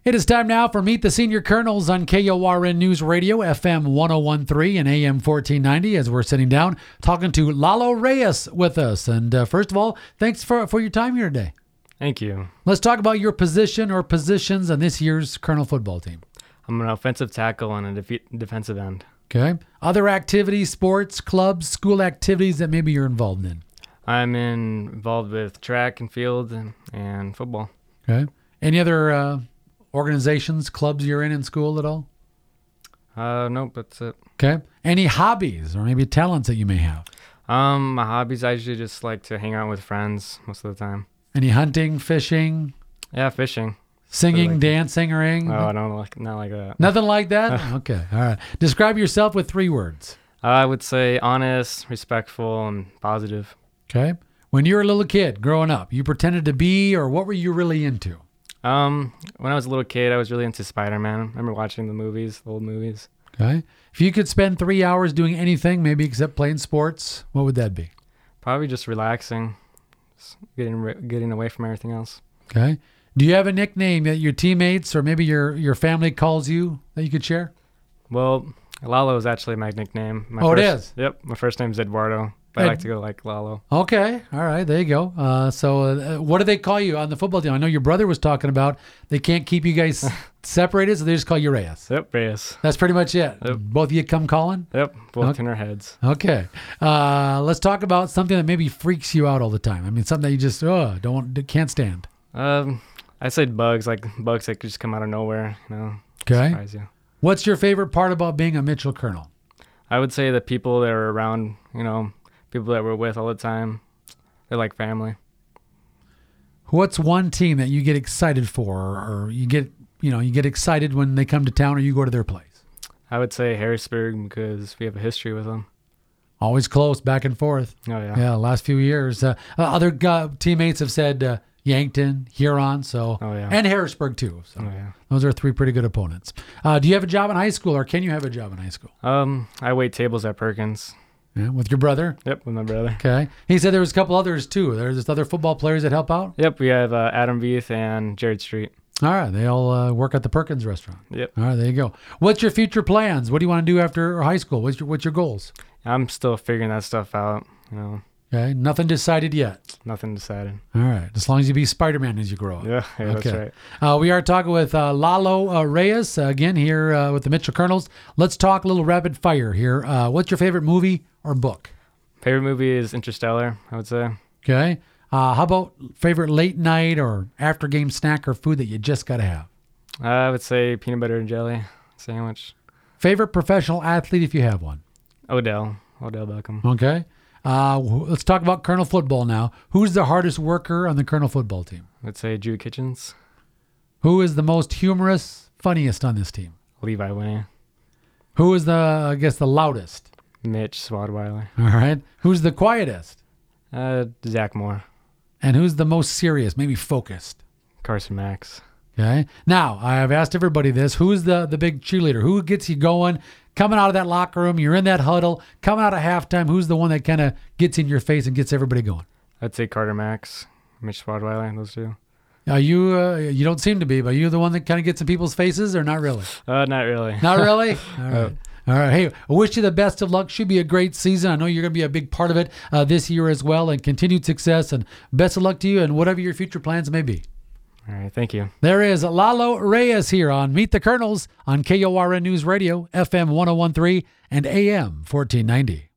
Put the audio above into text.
It is time now for Meet the Senior Colonels on KORN News Radio, FM 1013 and AM 1490, as we're sitting down talking to Lalo Reyes with us. And first of all, thanks for your time here today. Thank you. Let's talk about your position or positions on this year's Colonel football team. I'm an offensive tackle and a defensive end. Okay. Other activities, sports, clubs, school activities that maybe you're involved in? I'm involved with track and field and football. Okay. Any other organizations, clubs you're in school at all? Nope, that's it. Okay. Any hobbies or maybe talents that you may have? My hobbies, I usually just like to hang out with friends most of the time. Any hunting, fishing? Yeah, fishing. Singing, dancing, or anything? Oh, not like that. Nothing like that? Okay. All right. Describe yourself with 3 words. I would say honest, respectful, and positive. Okay. When you were a little kid growing up, you pretended to be, or what were you really into? When I was a little kid, I was really into Spider-Man. I remember watching the old movies. Okay. If you could spend 3 hours doing anything, maybe except playing sports, what would that be? Probably just relaxing, just getting away from everything else. Okay. Do you have a nickname that your teammates or maybe your family calls you that you could share? Well, Lalo is actually my nickname. It is? Yep. My first name is Eduardo, but I like to go like Lalo. Okay. All right. There you go. So what do they call you on the football team? I know your brother was talking about they can't keep you guys separated, so they just call you Reyes. Yep, Reyes. That's pretty much it. Yep. Both of you come calling? Yep, both in our heads. Okay. Let's talk about something that maybe freaks you out all the time. I mean, something that you just can't stand. I said bugs that could just come out of nowhere, Okay. Surprise you. What's your favorite part about being a Mitchell Colonel? I would say the people that are around, people that we're with all the time, they're like family. What's one team that you get excited for, or you get excited when they come to town or you go to their place? I would say Harrisburg because we have a history with them. Always close, back and forth. Oh, yeah. Yeah, last few years. Other teammates have said Yankton, Huron, and Harrisburg too. So those are 3 pretty good opponents. Do you have a job in high school, or can you have a job in high school? I wait tables at Perkins. Yeah, with your brother? Yep, with my brother. Okay. He said there was a couple others too. There's just other football players that help out? Yep, we have Adam Veith and Jared Street. All right. They all work at the Perkins restaurant. Yep. All right, there you go. What's your future plans? What do you want to do after high school? What's your goals? I'm still figuring that stuff out, Okay. Nothing decided yet? Nothing decided. All right. As long as you be Spider-Man as you grow up. Yeah, okay. That's right. We are talking with Lalo Reyes, again, here with the Mitchell Colonels. Let's talk a little rapid fire here. What's your favorite movie or book? Favorite movie is Interstellar, I would say. Okay. How about favorite late night or after game snack or food that you just got to have? I would say peanut butter and jelly sandwich. Favorite professional athlete if you have one? Odell Beckham. Okay. Let's talk about Colonel football now. Who's the hardest worker on the Colonel football team? I would say Jude Kitchens. Who is the most humorous, funniest on this team? Levi Winnie. Who is the loudest? Mitch Swadweiler. All right. Who's the quietest? Zach Moore. And who's the most serious, maybe focused? Carson Max. Okay. Now, I have asked everybody this. Who's the big cheerleader? Who gets you going? Coming out of that locker room, you're in that huddle. Coming out of halftime, who's the one that kind of gets in your face and gets everybody going? I'd say Carter Max, Mitch Swadweiler, those two. You don't seem to be, but are you the one that kind of gets in people's faces or not really? Not really. Not really? All right. All right. Hey, I wish you the best of luck. Should be a great season. I know you're going to be a big part of it this year as well, and continued success. And best of luck to you and whatever your future plans may be. All right. Thank you. There is Lalo Reyes here on Meet the Colonels on KORN News Radio, FM 1013 and AM 1490.